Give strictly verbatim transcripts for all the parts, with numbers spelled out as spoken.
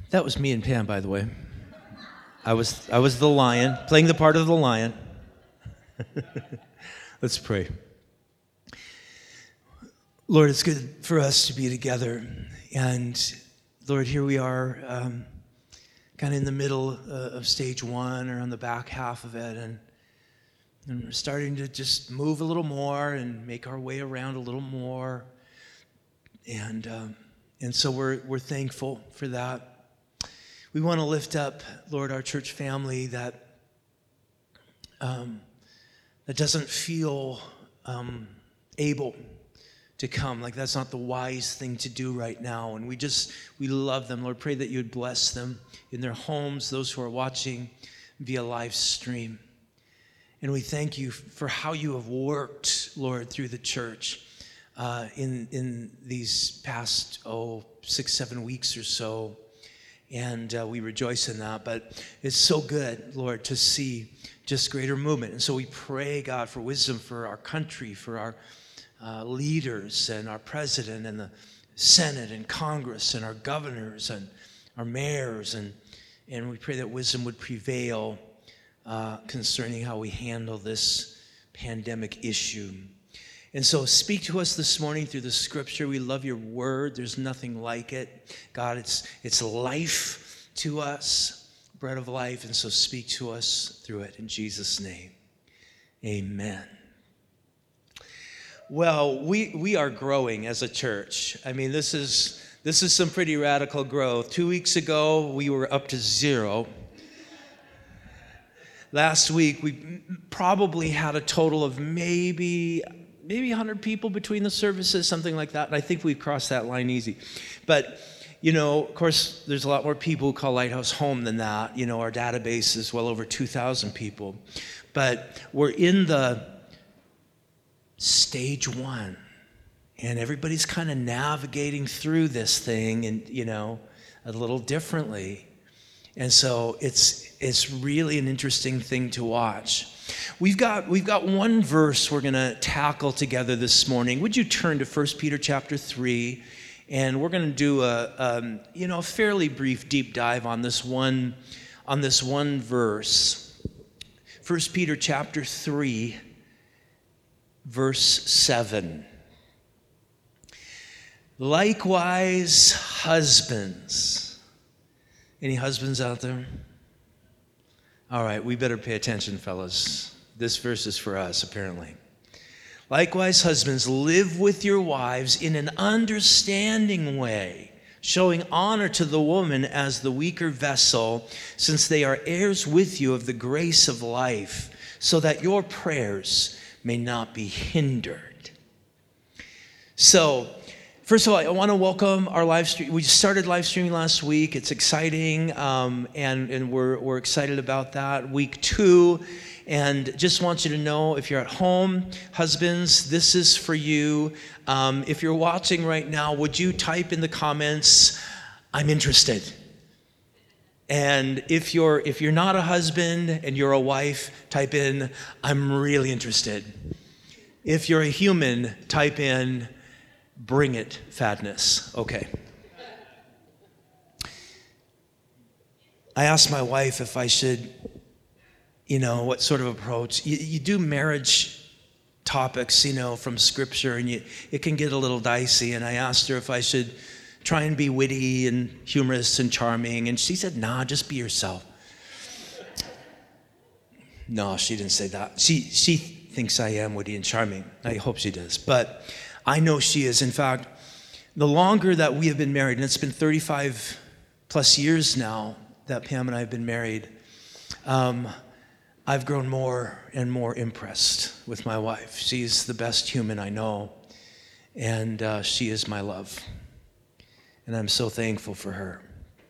That was me and Pam, by the way. I was I was the lion, playing the part of the lion. Let's pray. Lord, it's good for us to be together. And Lord, here we are, um, kind of in the middle uh, of stage one or on the back half of it. And, and we're starting to just move a little more and make our way around a little more. And um, and so we're we're thankful for that. We want to lift up, Lord, our church family that um, that doesn't feel um, able to come. Like that's not the wise thing to do right now. And we just, we love them. Lord, pray that you would bless them in their homes, those who are watching via live stream. And we thank you for how you have worked, Lord, through the church uh, in, in these past, oh, six, seven weeks or so. And uh, we rejoice in that. But it's so good, Lord, to see just greater movement. And so we pray, God, for wisdom for our country, for our uh, leaders and our president and the Senate and Congress and our governors and our mayors. And, and we pray that wisdom would prevail uh, concerning how we handle this pandemic issue. And so speak to us this morning through the scripture. We love your word. There's nothing like it. God, it's it's life to us, bread of life. And so speak to us through it in Jesus' name. Amen. Well, we we are growing as a church. I mean, this is this is some pretty radical growth. Two weeks ago, we were up to zero. Last week, we probably had a total of maybe maybe one hundred people between the services, something like that. And I think we've crossed that line easy. But, you know, of course, there's a lot more people who call Lighthouse home than that. You know, our database is well over two thousand people. But we're in the stage one. And everybody's kind of navigating through this thing and, you know, a little differently. And so it's it's really an interesting thing to watch. We've got we've got one verse we're going to tackle together this morning. Would you turn to First Peter chapter three, and we're going to do a um, you know a fairly brief deep dive on this one on this one verse. First Peter chapter three, verse seven. Likewise, husbands. Any husbands out there? All right, we better pay attention, fellas. This verse is for us, apparently. Likewise, husbands, live with your wives in an understanding way, showing honor to the woman as the weaker vessel, since they are heirs with you of the grace of life, so that your prayers may not be hindered. So, first of all, I want to welcome our live stream. We started live streaming last week. It's exciting, um, and, and we're, we're excited about that. Week two, and just want you to know, if you're at home, husbands, this is for you. Um, if you're watching right now, would you type in the comments, I'm interested? And if you're, if you're not a husband and you're a wife, type in, I'm really interested. If you're a human, type in, bring it, fatness. Okay. I asked my wife if I should, you know, what sort of approach. You, you do marriage topics, you know, from scripture, and you, it can get a little dicey. And I asked her if I should try and be witty and humorous and charming. And she said, nah, just be yourself. No, she didn't say that. She, she thinks I am witty and charming. I hope she does. But I know she is. In fact, the longer that we have been married, and it's been thirty-five plus years now that Pam and I have been married, um, I've grown more and more impressed with my wife. She's the best human I know, and uh, she is my love. And I'm so thankful for her.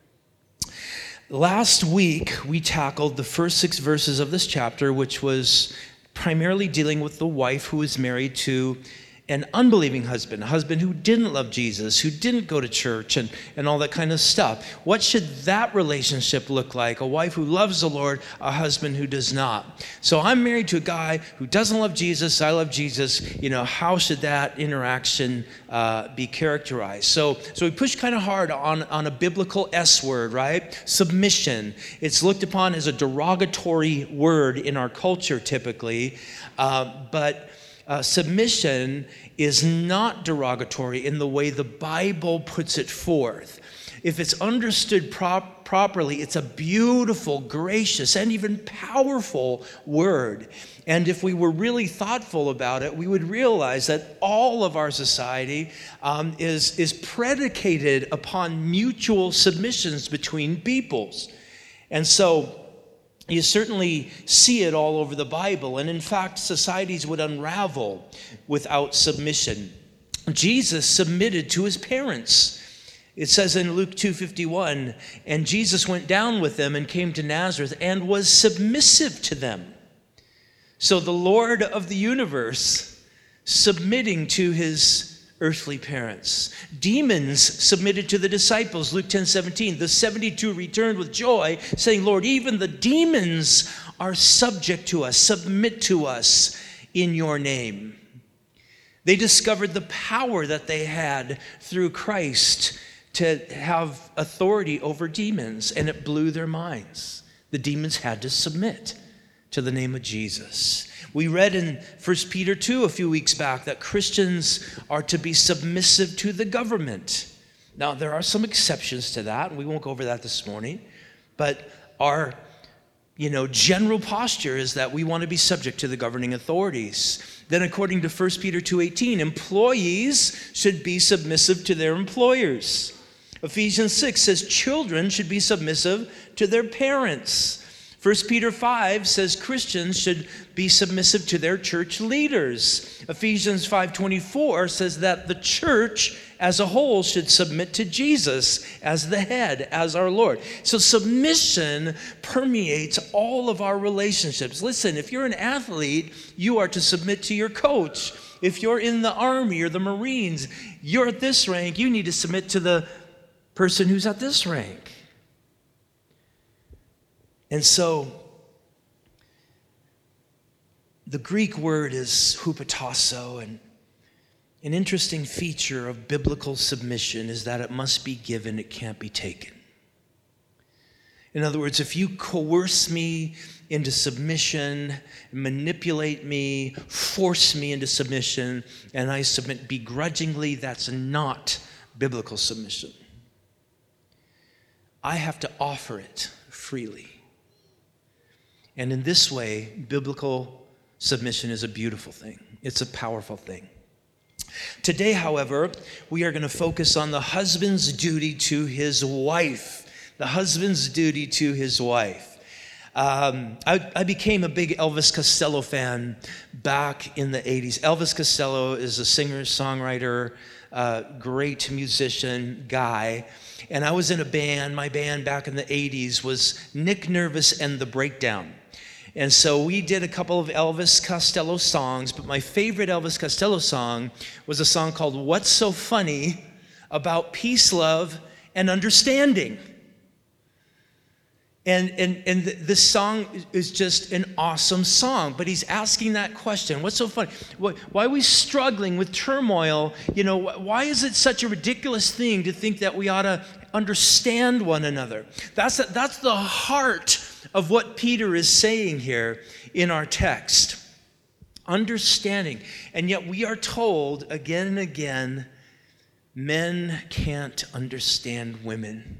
Last week, we tackled the first six verses of this chapter, which was primarily dealing with the wife who is married to an unbelieving husband, a husband who didn't love Jesus, who didn't go to church and, and all that kind of stuff. What should that relationship look like? A wife who loves the Lord, a husband who does not. So I'm married to a guy who doesn't love Jesus, I love Jesus. You know, how should that interaction uh, be characterized? So, so we push kind of hard on, on a biblical S word, right? Submission. It's looked upon as a derogatory word in our culture typically, uh, but Uh, submission is not derogatory in the way the Bible puts it forth. If it's understood prop- properly, it's a beautiful, gracious, and even powerful word. And if we were really thoughtful about it, we would realize that all of our society um, is, is predicated upon mutual submissions between peoples. And so you certainly see it all over the Bible. And in fact, societies would unravel without submission. Jesus submitted to his parents. It says in Luke two fifty-one, and Jesus went down with them and came to Nazareth and was submissive to them. So the Lord of the universe submitting to his earthly parents. Demons submitted to the disciples. Luke ten seventeen, the seventy-two returned with joy, saying, Lord, even the demons are subject to us, submit to us in your name. They discovered the power that they had through Christ to have authority over demons, and it blew their minds. The demons had to submit to the name of Jesus. We read in First Peter two a few weeks back that Christians are to be submissive to the government. Now, there are some exceptions to that, and we won't go over that this morning, but our you know, general posture is that we want to be subject to the governing authorities. Then according to First Peter two eighteen, employees should be submissive to their employers. Ephesians six says children should be submissive to their parents. First Peter five says Christians should be submissive to their church leaders. Ephesians five twenty-four says that the church as a whole should submit to Jesus as the head, as our Lord. So submission permeates all of our relationships. Listen, if you're an athlete, you are to submit to your coach. If you're in the Army or the Marines, you're at this rank, you need to submit to the person who's at this rank. And so, the Greek word is hupotasso, and an interesting feature of biblical submission is that it must be given, it can't be taken. In other words, if you coerce me into submission, manipulate me, force me into submission, and I submit begrudgingly, that's not biblical submission. I have to offer it freely. And in this way, biblical submission is a beautiful thing. It's a powerful thing. Today, however, we are going to focus on the husband's duty to his wife. The husband's duty to his wife. Um, I, I became a big Elvis Costello fan back in the eighties. Elvis Costello is a singer, songwriter, uh, great musician guy. And I was in a band. My band back in the eighties was Nick Nervous and the Breakdown. And so we did a couple of Elvis Costello songs, but my favorite Elvis Costello song was a song called What's So Funny About Peace, Love, and Understanding. And, and, and this song is just an awesome song, but he's asking that question. What's so funny? Why are we struggling with turmoil? You know, why is it such a ridiculous thing to think that we ought to understand one another? That's, that's the heart of what Peter is saying here in our text. Understanding. And yet we are told again and again, men can't understand women.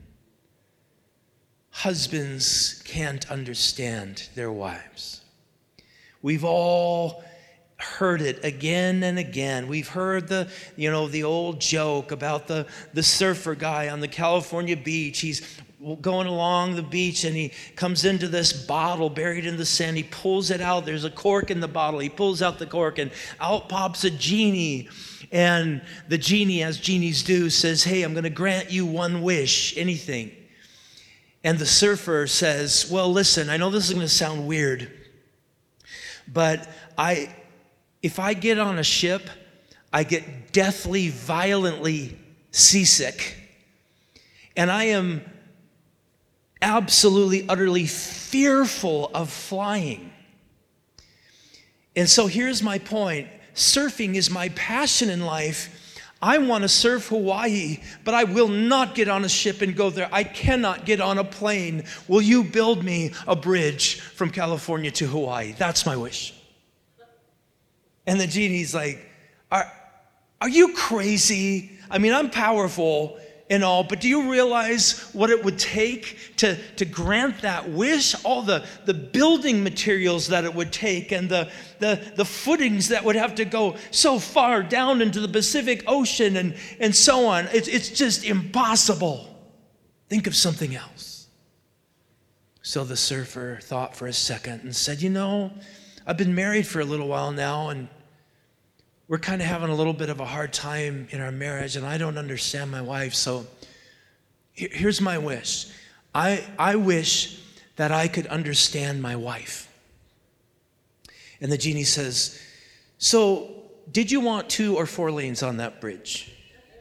Husbands can't understand their wives. We've all heard it again and again. We've heard the, you know, the old joke about the, the surfer guy on the California beach. He's going along the beach and he comes into this bottle buried in the sand. He pulls it out. There's a cork in the bottle. He pulls out the cork and out pops a genie. And the genie, as genies do, says, hey, I'm going to grant you one wish, anything. And the surfer says, well, listen, I know this is going to sound weird, but I, if I get on a ship, I get deathly, violently seasick, and I am absolutely, utterly fearful of flying. And so here's my point. Surfing is my passion in life. I want to surf Hawaii, but I will not get on a ship and go there. I cannot get on a plane. Will you build me a bridge from California to Hawaii? That's my wish. And the genie's like, are, are you crazy? I mean, I'm powerful and all, but do you realize what it would take to, to grant that wish? All the, the building materials that it would take, and the, the, the footings that would have to go so far down into the Pacific Ocean, and, and so on. It's, it's just impossible. Think of something else. So the surfer thought for a second and said, you know, I've been married for a little while now, and we're kind of having a little bit of a hard time in our marriage, and I don't understand my wife, so here's my wish. I, I wish that I could understand my wife. And the genie says, so did you want two or four lanes on that bridge?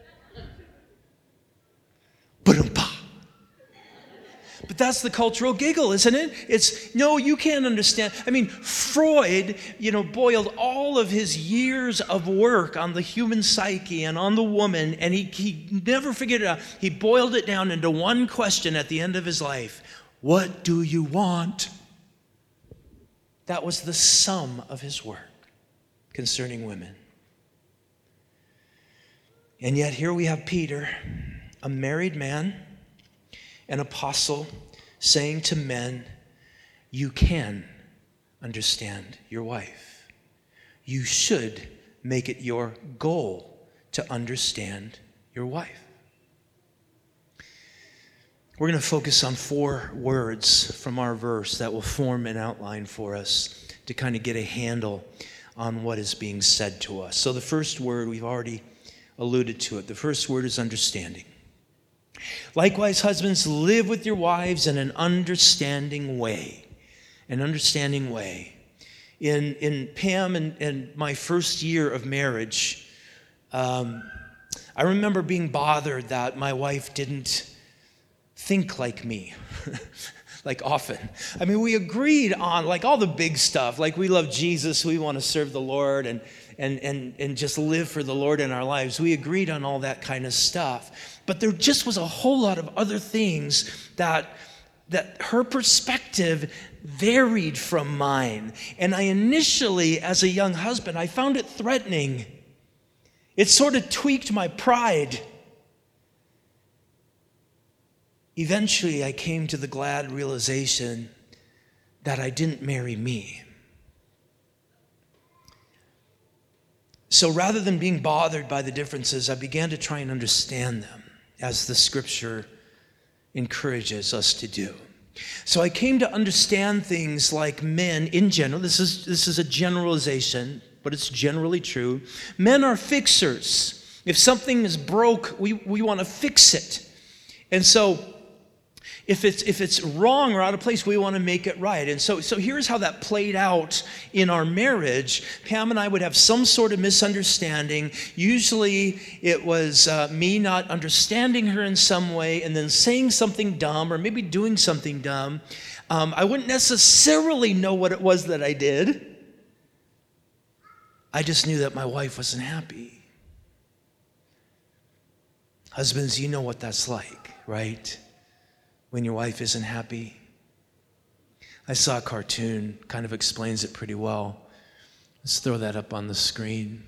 Ba-dum-pa. But that's the cultural giggle, isn't it? It's, no, you can't understand. I mean, Freud, you know, boiled all of his years of work on the human psyche and on the woman, and he, he never figured it out. He boiled it down into one question at the end of his life. What do you want? That was the sum of his work concerning women. And yet here we have Peter, a married man, an apostle, saying to men, you can understand your wife. You should make it your goal to understand your wife. We're going to focus on four words from our verse that will form an outline for us to kind of get a handle on what is being said to us. So the first word, we've already alluded to it. The first word is understanding. Likewise, husbands, live with your wives in an understanding way. An understanding way. In, in Pam and, and my first year of marriage, um, I remember being bothered that my wife didn't think like me, like often. I mean, we agreed on like all the big stuff, like we love Jesus, we want to serve the Lord, and and and and just live for the Lord in our lives. We agreed on all that kind of stuff. But there just was a whole lot of other things that that her perspective varied from mine. And I initially, as a young husband, I found it threatening. It sort of tweaked my pride. Eventually, I came to the glad realization that I didn't marry me. So rather than being bothered by the differences, I began to try and understand them, as the scripture encourages us to do. So I came to understand things like men in general. This is, this is a generalization, but it's generally true. Men are fixers. If something is broke, we, we want to fix it. And so if it's if it's wrong or out of place, we want to make it right. And so, so here's how that played out in our marriage. Pam and I would have some sort of misunderstanding. Usually it was uh, me not understanding her in some way and then saying something dumb or maybe doing something dumb. Um, I wouldn't necessarily know what it was that I did. I just knew that my wife wasn't happy. Husbands, you know what that's like, right? When your wife isn't happy. I saw a cartoon, kind of explains it pretty well. Let's throw that up on the screen.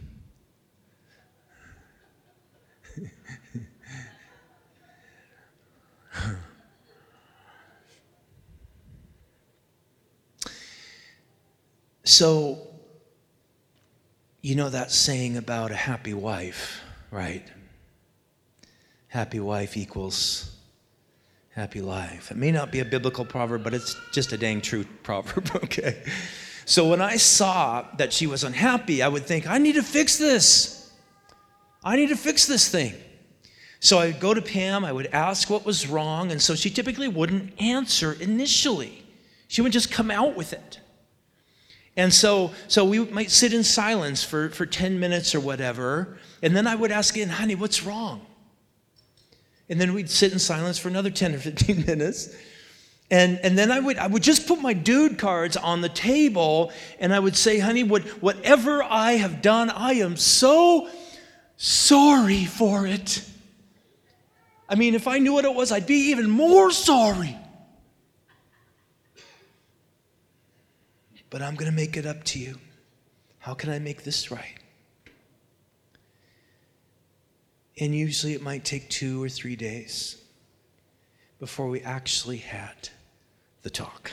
So, you know that saying about a happy wife, right? Happy wife equals happy life. It may not be a biblical proverb, but it's just a dang true proverb, okay? So when I saw that she was unhappy, I would think, I need to fix this. I need to fix this thing. So I'd go to Pam, I would ask what was wrong, and so she typically wouldn't answer initially. She would just come out with it. And so so we might sit in silence for, for ten minutes or whatever, and then I would ask again, honey, what's wrong? And then we'd sit in silence for another ten or fifteen minutes. And, and then I would I would just put my dude cards on the table, and I would say, honey, what, whatever I have done, I am so sorry for it. I mean, if I knew what it was, I'd be even more sorry. But I'm going to make it up to you. How can I make this right? And usually it might take two or three days before we actually had the talk,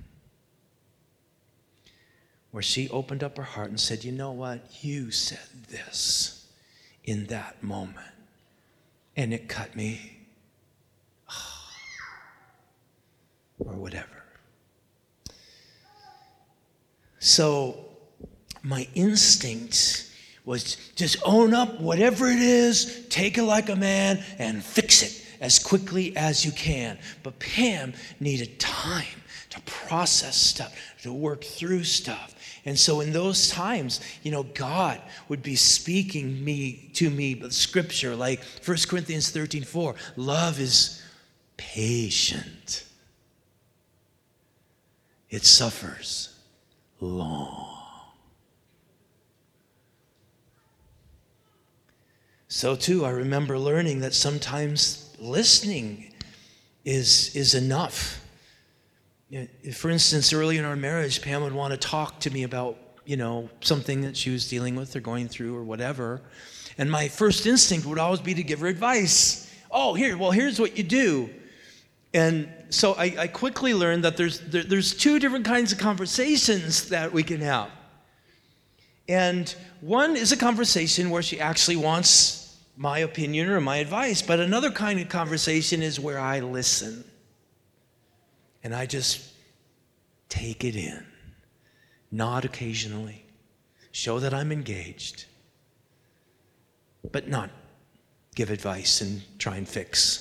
where she opened up her heart and said, you know what? You said this in that moment, and it cut me, or whatever. So my instinct was just own up whatever it is, take it like a man, and fix it as quickly as you can. But Pam needed time to process stuff, to work through stuff. And so in those times, you know, God would be speaking me to me with scripture like First Corinthians thirteen four. Love is patient. It suffers long. So too, I remember learning that sometimes listening is, is enough. You know, for instance, early in our marriage, Pam would want to talk to me about, you know, something that she was dealing with or going through or whatever. And my first instinct would always be to give her advice. Oh, here, well, here's what you do. And so I, I quickly learned that there's there, there's two different kinds of conversations that we can have. And one is a conversation where she actually wants my opinion or my advice, but another kind of conversation is where I listen. And I just take it in, nod occasionally, show that I'm engaged, but not give advice and try and fix.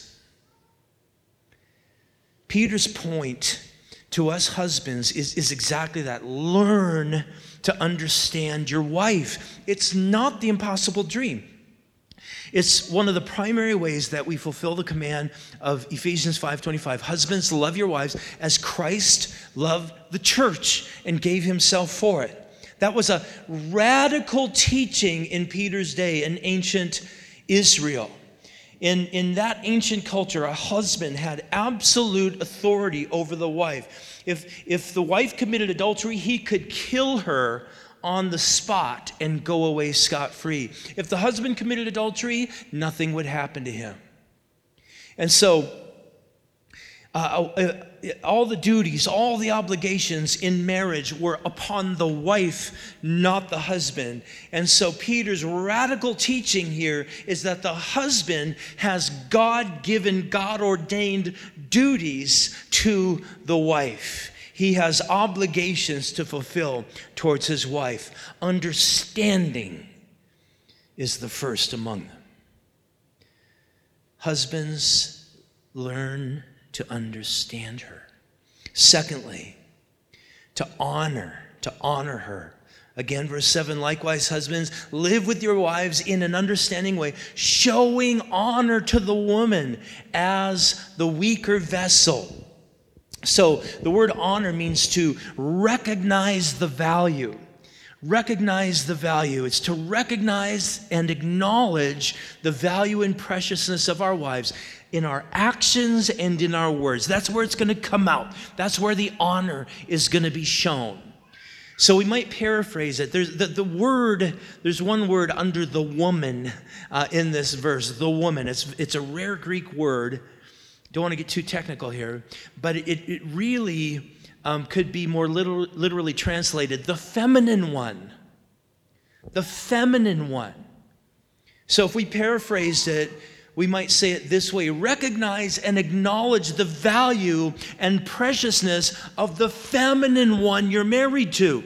Peter's point to us husbands is, is exactly that. Learn to understand your wife. It's not the impossible dream. It's one of the primary ways that we fulfill the command of Ephesians five twenty-five. Husbands, love your wives as Christ loved the church and gave himself for it. That was a radical teaching in Peter's day in ancient Israel. In, in that ancient culture, a husband had absolute authority over the wife. If, if the wife committed adultery, he could kill her on the spot and go away scot-free. If the husband committed adultery, nothing would happen to him. And so, uh, uh, all the duties, all the obligations in marriage were upon the wife, not the husband. And so Peter's radical teaching here is that the husband has God-given, God-ordained duties to the wife. He has obligations to fulfill towards his wife. Understanding is the first among them. Husbands, learn to understand her. Secondly, to honor, to honor her. Again, verse seven, likewise, husbands, live with your wives in an understanding way, showing honor to the woman as the weaker vessel. So the word honor means to recognize the value. Recognize the value. It's to recognize and acknowledge the value and preciousness of our wives in our actions and in our words. That's where it's going to come out. That's where the honor is going to be shown. So we might paraphrase it. There's the, the word, there's one word under the woman uh, in this verse, the woman. It's, it's a rare Greek word. Don't want to get too technical here, but it, it really um, could be more literal, literally translated, the feminine one. The feminine one. So if we paraphrased it, we might say it this way: recognize and acknowledge the value and preciousness of the feminine one you're married to.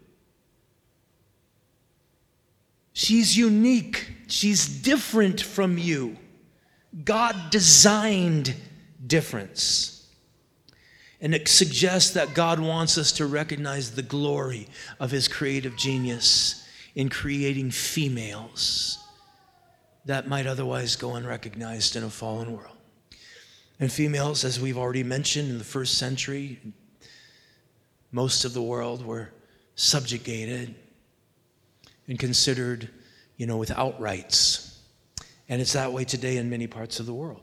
She's unique. She's different from you. God designed difference. And it suggests that God wants us to recognize the glory of his creative genius in creating females that might otherwise go unrecognized in a fallen world. And females, as we've already mentioned, in the first century, most of the world were subjugated and considered, you know, without rights. And it's that way today in many parts of the world.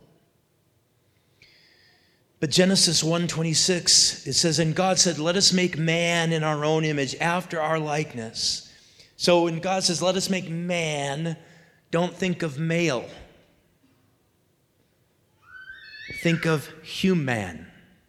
But Genesis one twenty-six, it says, and God said, let us make man in our own image, after our likeness. So when God says, let us make man, don't think of male. Think of human.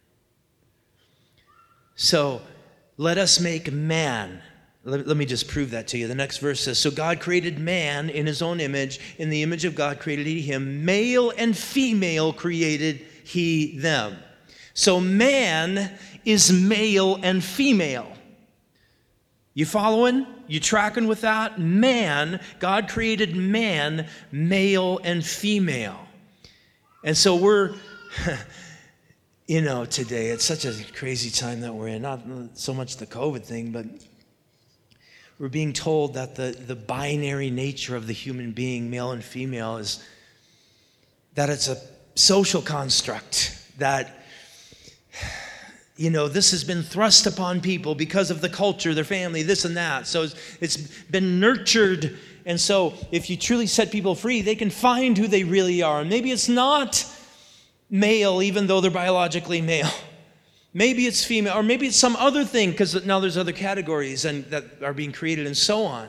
So let us make man. Let, let me just prove that to you. The next verse says, so God created man in his own image. In the image of God created he him. Male and female created he them. So man is male and female. You following? You tracking with that? Man, God created man, male and female. And so we're, you know, today, it's such a crazy time that we're in. Not so much the COVID thing, but we're being told that the, the binary nature of the human being, male and female, is that it's a social construct, that, you know, this has been thrust upon people because of the culture, their family, this and that. So it's, it's been nurtured. And so if you truly set people free, they can find who they really are. And maybe it's not male, even though they're biologically male. Maybe it's female, or maybe it's some other thing, because now there's other categories and that are being created and so on.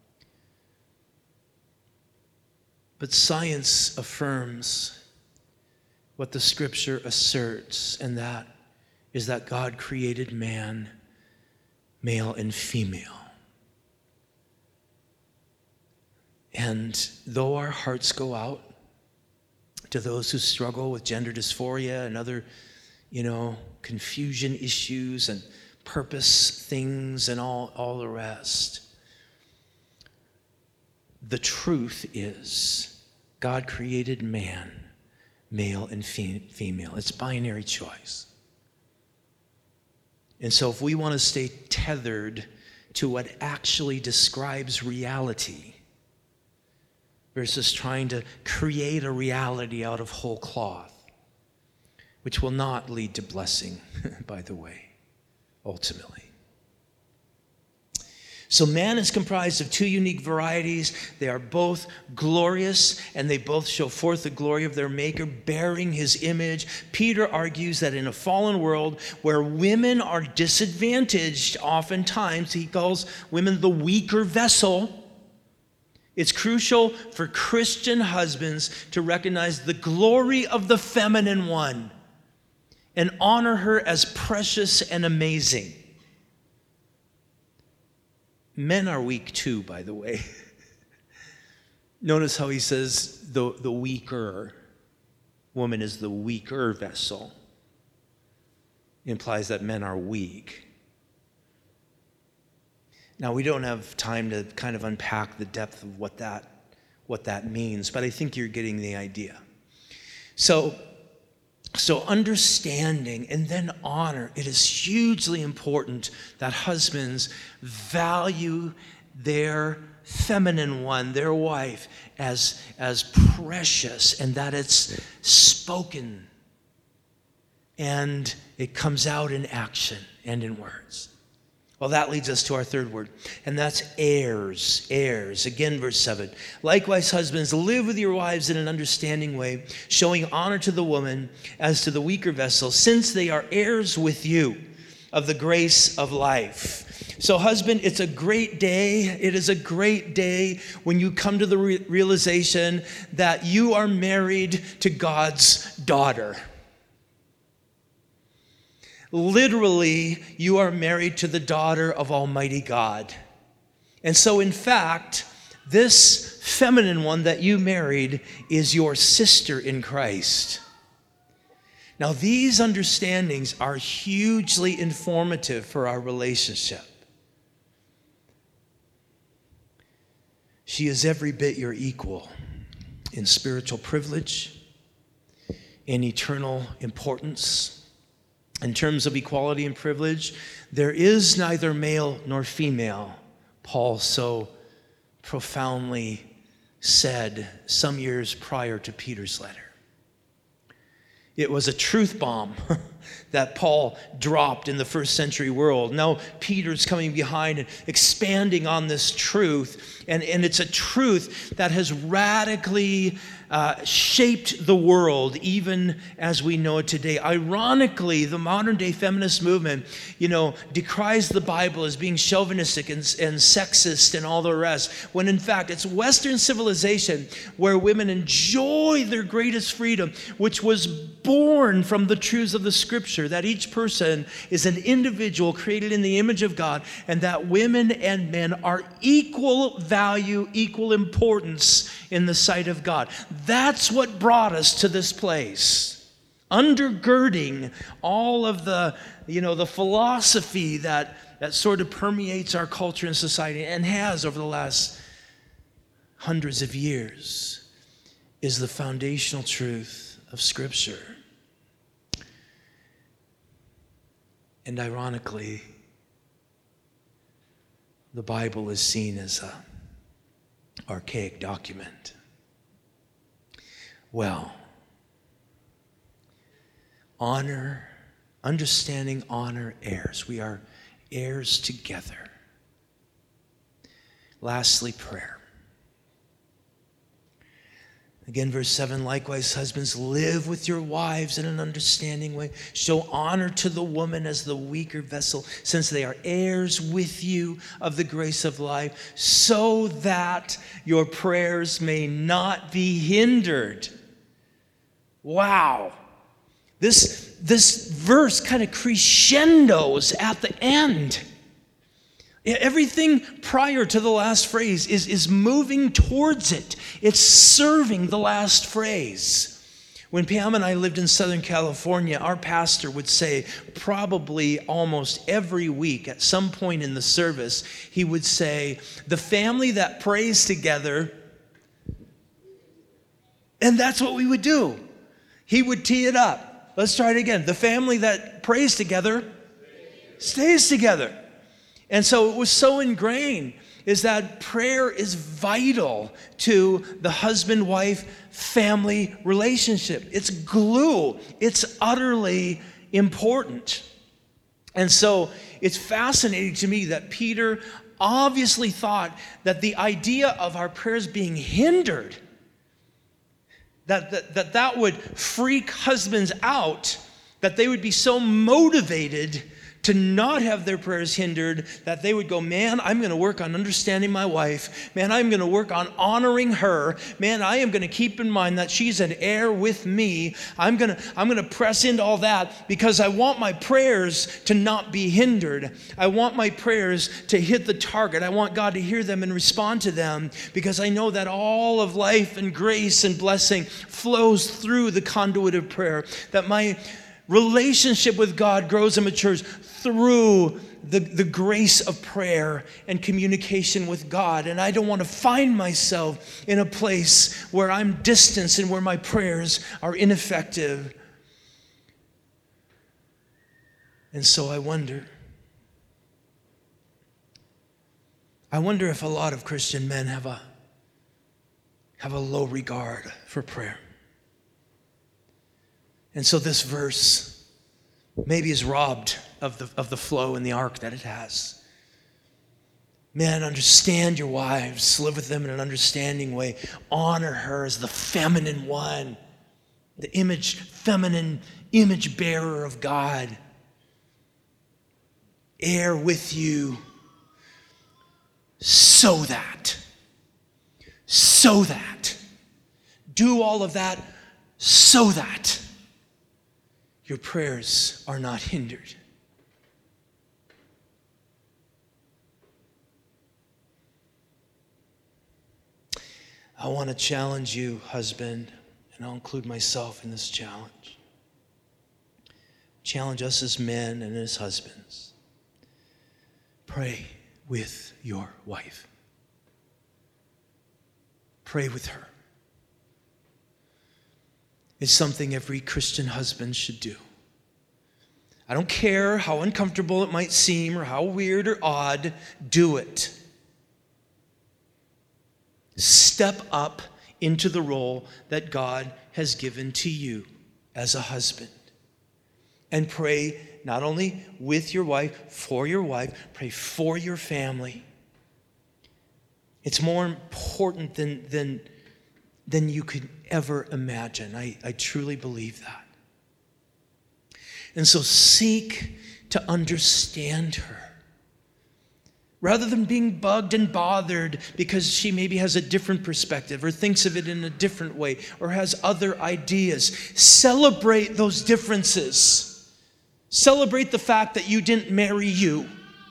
But science affirms what the scripture asserts, and that is that God created man, male and female. And though our hearts go out to those who struggle with gender dysphoria and other, you know, confusion issues and purpose things and all, all the rest, the truth is God created man, male and fe- female. It's binary choice. And so if we want to stay tethered to what actually describes reality versus trying to create a reality out of whole cloth, which will not lead to blessing, by the way, ultimately. So man is comprised of two unique varieties. They are both glorious, and they both show forth the glory of their Maker, bearing his image. Peter argues that in a fallen world where women are disadvantaged, oftentimes he calls women the weaker vessel. It's crucial for Christian husbands to recognize the glory of the feminine one and honor her as precious and amazing. Men are weak too, by the way. Notice how he says the, the weaker woman is the weaker vessel. It implies that men are weak. Now, we don't have time to kind of unpack the depth of what that, what that means, but I think you're getting the idea. So, So understanding and then honor, it is hugely important that husbands value their feminine one, their wife, as, as precious, and that it's spoken and it comes out in action and in words. Well, that leads us to our third word, and that's heirs, heirs. Again, verse seven. Likewise, husbands, live with your wives in an understanding way, showing honor to the woman as to the weaker vessel, since they are heirs with you of the grace of life. So, husband, it's a great day. It is a great day when you come to the re- realization that you are married to God's daughter. Literally, you are married to the daughter of Almighty God. And so, in fact, this feminine one that you married is your sister in Christ. Now, these understandings are hugely informative for our relationship. She is every bit your equal in spiritual privilege, in eternal importance, In terms of equality and privilege, there is neither male nor female, Paul so profoundly said some years prior to Peter's letter. It was a truth bomb that Paul dropped in the first century world. Now Peter's coming behind and expanding on this truth. And, and it's a truth that has radically uh, shaped the world, even as we know it today. Ironically, the modern day feminist movement, you know, decries the Bible as being chauvinistic and, and sexist and all the rest, when in fact it's Western civilization where women enjoy their greatest freedom, which was born from the truths of the Scripture, that each person is an individual created in the image of God, and that women and men are equal value, equal importance in the sight of God. That's what brought us to this place. Undergirding all of the, you know, the philosophy that, that sort of permeates our culture and society and has over the last hundreds of years is the foundational truth of Scripture. And ironically, the Bible is seen as an archaic document. Well, honor, understanding, honor heirs. We are heirs together. Lastly, prayer. Again, verse seven, likewise, husbands, live with your wives in an understanding way. Show honor to the woman as the weaker vessel, since they are heirs with you of the grace of life, so that your prayers may not be hindered. Wow. This, this verse kind of crescendos at the end. Everything prior to the last phrase is, is moving towards it. It's serving the last phrase. When Pam and I lived in Southern California, our pastor would say probably almost every week at some point in the service, he would say, the family that prays together, and that's what we would do. He would tee it up. Let's try it again. The family that prays together stays together. And so it was so ingrained is that prayer is vital to the husband-wife family relationship. It's glue. It's utterly important. And so it's fascinating to me that Peter obviously thought that the idea of our prayers being hindered, that that, that, that would freak husbands out, that they would be so motivated to not have their prayers hindered, that they would go, man, I'm going to work on understanding my wife. Man, I'm going to work on honoring her. Man, I am going to keep in mind that she's an heir with me. I'm going to, I'm going to press into all that because I want my prayers to not be hindered. I want my prayers to hit the target. I want God to hear them and respond to them because I know that all of life and grace and blessing flows through the conduit of prayer, that my relationship with God grows and matures through the, the grace of prayer and communication with God. And I don't want to find myself in a place where I'm distanced and where my prayers are ineffective. And so I wonder, I wonder if a lot of Christian men have a, have a low regard for prayer. And so this verse maybe is robbed of the, of the flow and the arc that it has. Men, understand your wives. Live with them in an understanding way. Honor her as the feminine one, the image, feminine image bearer of God. Heir with you so that, so that, do all of that so that your prayers are not hindered. I want to challenge you, husband, and I'll include myself in this challenge. Challenge us as men and as husbands. Pray with your wife. Pray with her. It's something every Christian husband should do. I don't care how uncomfortable it might seem or how weird or odd, do it. Step up into the role that God has given to you as a husband. And pray not only with your wife, for your wife, pray for your family. It's more important than, than, than you could ever imagine. I, I truly believe that. And so seek to understand her. Rather than being bugged and bothered because she maybe has a different perspective or thinks of it in a different way or has other ideas, celebrate those differences. Celebrate the fact that you didn't marry you,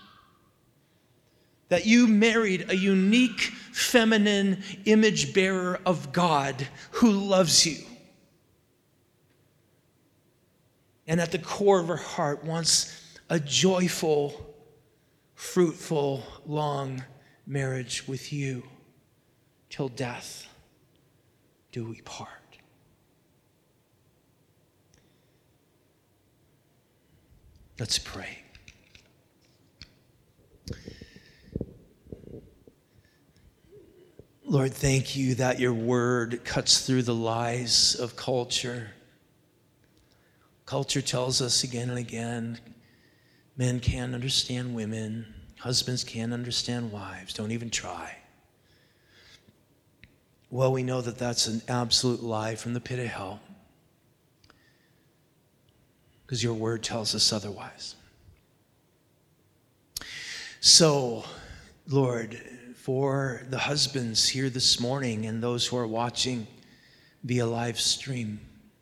that you married a unique feminine image bearer of God who loves you. And at the core of her heart wants a joyful, fruitful, long marriage with you till death do we part. Let's pray. Lord, thank you that your word cuts through the lies of culture. Culture tells us again and again, men can't understand women. Husbands can't understand wives. Don't even try. Well, we know that that's an absolute lie from the pit of hell, because your word tells us otherwise. So, Lord, for the husbands here this morning and those who are watching via live stream,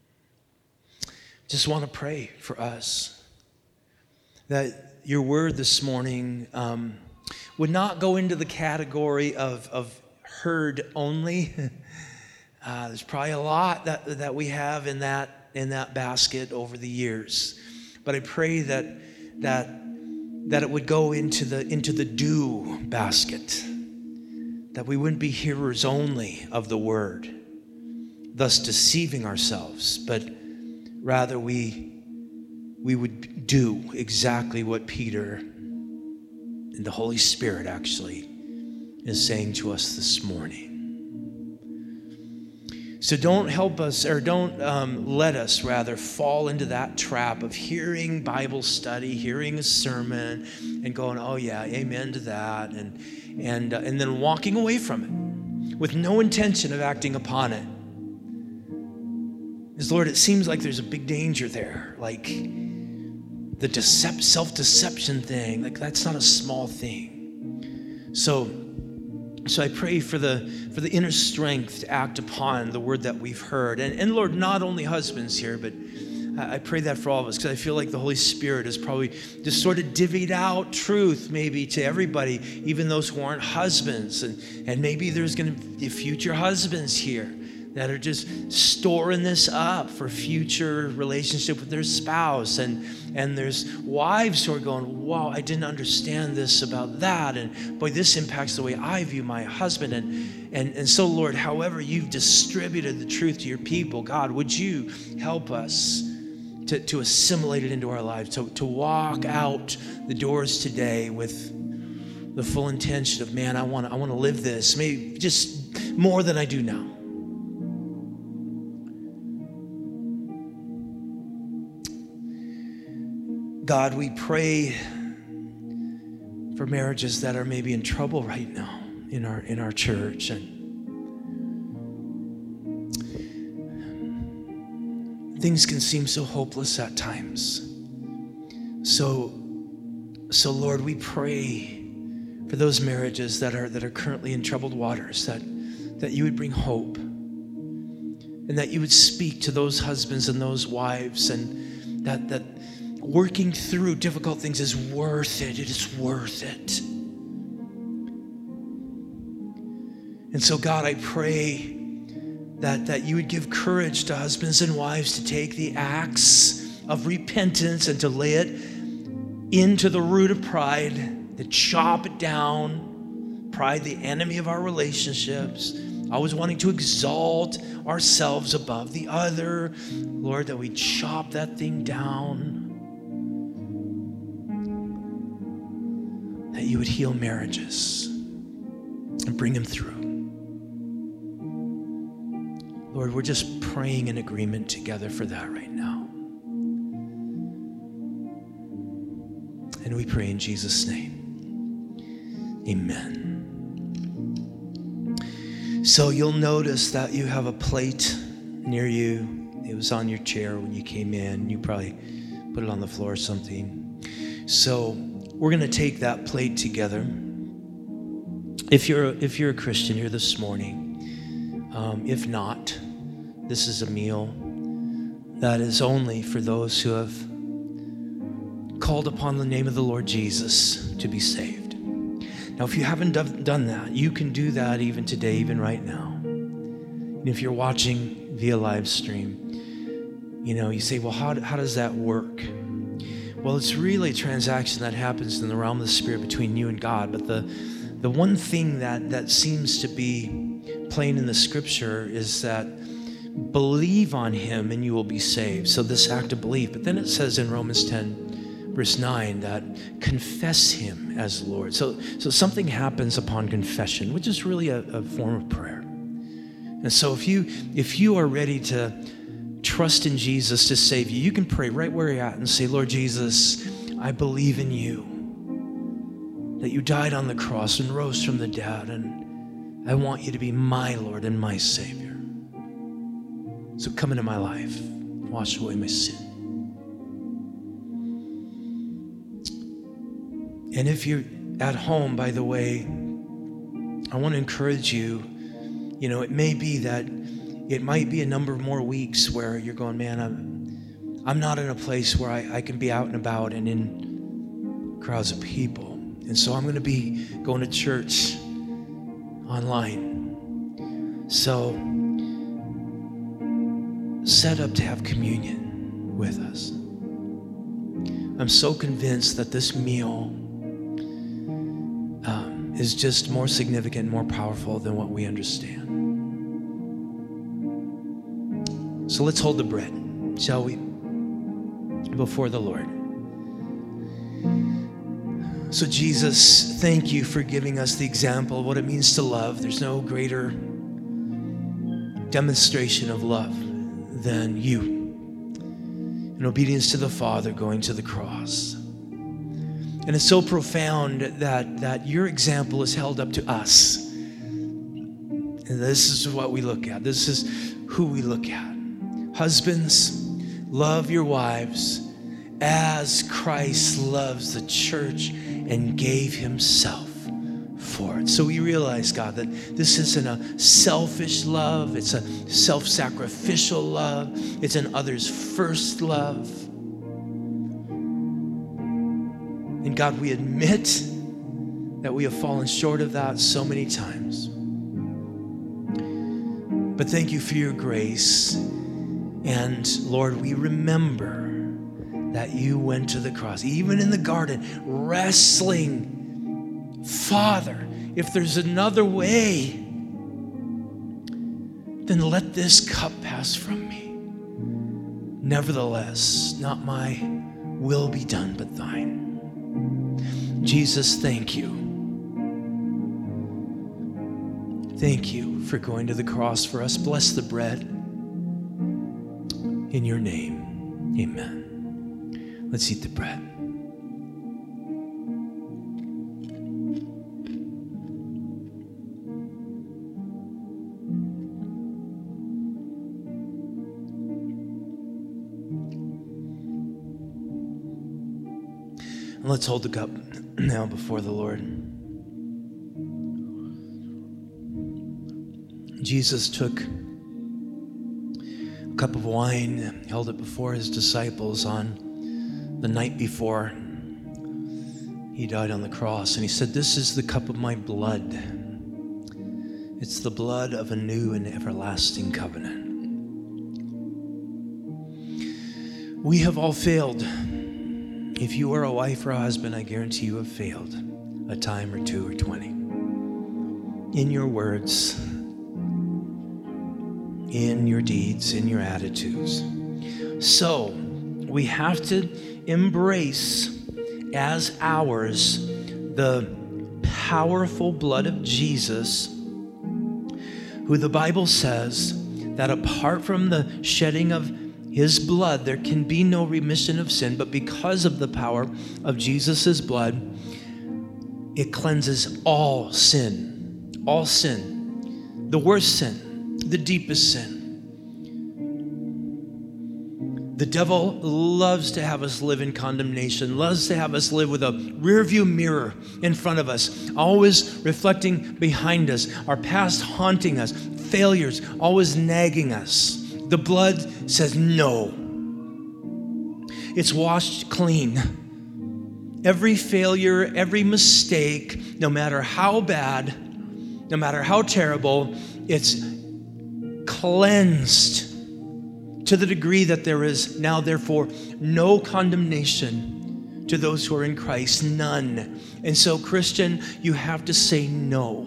just want to pray for us that your word this morning um, would not go into the category of, of heard only. uh, there's probably a lot that, that we have in that in that basket over the years, but I pray that that that it would go into the into the do basket, that we wouldn't be hearers only of the word, thus deceiving ourselves, but rather we we would do exactly what Peter and the Holy Spirit actually is saying to us this morning. So don't help us, or don't um, let us rather fall into that trap of hearing Bible study, hearing a sermon, and going, oh yeah, amen to that, and and uh, and then walking away from it with no intention of acting upon it. Because Lord, it seems like there's a big danger there, like the decep- self-deception thing. Like that's not a small thing. So. So I pray for the for the inner strength to act upon the word that we've heard. And, and Lord, not only husbands here, but I pray that for all of us, because I feel like the Holy Spirit has probably just sort of divvied out truth maybe to everybody, even those who aren't husbands. And, and maybe there's going to be future husbands here that are just storing this up for future relationship with their spouse. And, and there's wives who are going, wow, I didn't understand this about that. And boy, this impacts the way I view my husband. And, and, and so, Lord, however you've distributed the truth to your people, God, would you help us to, to assimilate it into our lives, to, to walk out the doors today with the full intention of, man, I want to I want to live this, maybe just more than I do now. God, we pray for marriages that are maybe in trouble right now in our in our church, and things can seem so hopeless at times. So, so Lord, we pray for those marriages that are that are currently in troubled waters, that that you would bring hope, and that you would speak to those husbands and those wives, and that that. Working through difficult things is worth it. It is worth it. And so, God, I pray that, that you would give courage to husbands and wives to take the axe of repentance and to lay it into the root of pride, to chop it down. Pride, the enemy of our relationships. Always wanting to exalt ourselves above the other. Lord, that we chop that thing down. you would heal marriages and bring them through. Lord, we're just praying in agreement together for that right now. And we pray in Jesus' name. Amen. So you'll notice that you have a plate near you. It was on your chair when you came in. You probably put it on the floor or something. So we're going to take that plate together. If you're if you're a Christian here this morning, um, if not, this is a meal that is only for those who have called upon the name of the Lord Jesus to be saved. Now, if you haven't done that, you can do that even today, even right now. And if you're watching via live stream, you know, you say, well, how, how does that work? Well, it's really a transaction that happens in the realm of the Spirit between you and God. But the, the one thing that, that seems to be plain in the Scripture is that believe on him and you will be saved. So this act of belief. But then it says in Romans ten, verse nine, that confess him as Lord. So, so something happens upon confession, which is really a, a form of prayer. And so if you if you are ready to trust in Jesus to save you, you can pray right where you're at and say, Lord Jesus, I believe in you, that you died on the cross and rose from the dead, and I want you to be my Lord and my Savior. So come into my life, wash away my sin. And if you're at home, by the way, I want to encourage you, you know, it may be that it might be a number of more weeks where you're going, man, I'm, I'm not in a place where I, I can be out and about and in crowds of people. And so I'm going to be going to church online. So set up to have communion with us. I'm so convinced that this meal um, is just more significant, more powerful than what we understand. So let's hold the bread, shall we, before the Lord. So Jesus, thank you for giving us the example of what it means to love. There's no greater demonstration of love than you, in obedience to the Father, going to the cross. And it's so profound that, that your example is held up to us. And this is what we look at. This is who we look at. Husbands, love your wives as Christ loves the church and gave himself for it. So we realize, God, that this isn't a selfish love. It's a self-sacrificial love. It's an others first love. And God, we admit that we have fallen short of that so many times. But thank you for your grace. And Lord, we remember that you went to the cross, even in the garden, wrestling, Father, if there's another way, then let this cup pass from me. Nevertheless, not my will be done, but thine. Jesus, thank you. Thank you for going to the cross for us. Bless the bread. In your name, amen. Let's eat the bread. And let's hold the cup now before the Lord. Jesus took a cup of wine, held it before his disciples on the night before he died on the cross. And he said, this is the cup of my blood. It's the blood of a new and everlasting covenant. We have all failed. If you are a wife or a husband, I guarantee you have failed a time or two or twenty. In your words, in your deeds, in your attitudes. So we have to embrace as ours the powerful blood of Jesus, who the Bible says that apart from the shedding of his blood, there can be no remission of sin, but because of the power of Jesus' blood, it cleanses all sin, all sin, the worst sin, the deepest sin. The devil loves to have us live in condemnation, loves to have us live with a rearview mirror in front of us, always reflecting behind us, our past haunting us, failures always nagging us. The blood says no. It's washed clean. Every failure, every mistake, no matter how bad, no matter how terrible, it's cleansed to the degree that there is now, therefore, no condemnation to those who are in Christ, none. And so, Christian, you have to say no.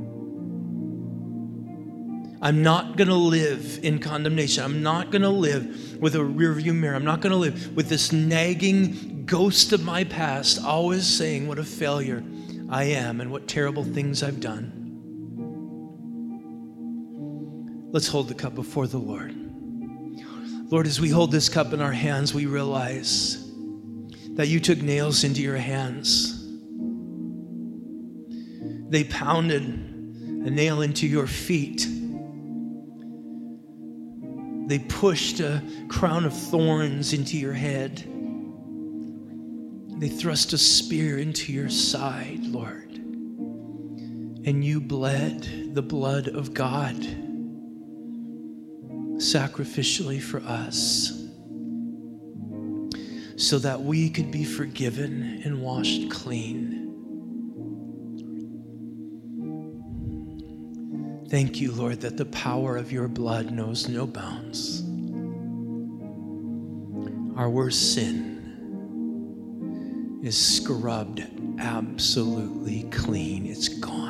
I'm not going to live in condemnation. I'm not going to live with a rearview mirror. I'm not going to live with this nagging ghost of my past, always saying what a failure I am and what terrible things I've done. Let's hold the cup before the Lord. Lord, as we hold this cup in our hands, we realize that you took nails into your hands. They pounded a nail into your feet. They pushed a crown of thorns into your head. They thrust a spear into your side, Lord. And you bled the blood of God sacrificially for us so that we could be forgiven and washed clean. Thank you, Lord, that the power of your blood knows no bounds. Our worst sin is scrubbed absolutely clean. It's gone.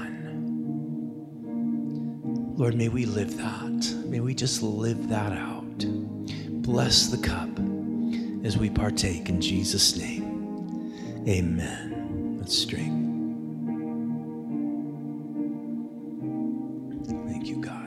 Lord, may we live that. May we just live that out. Bless the cup as we partake in Jesus' name. Amen. Let's drink. Thank you, God.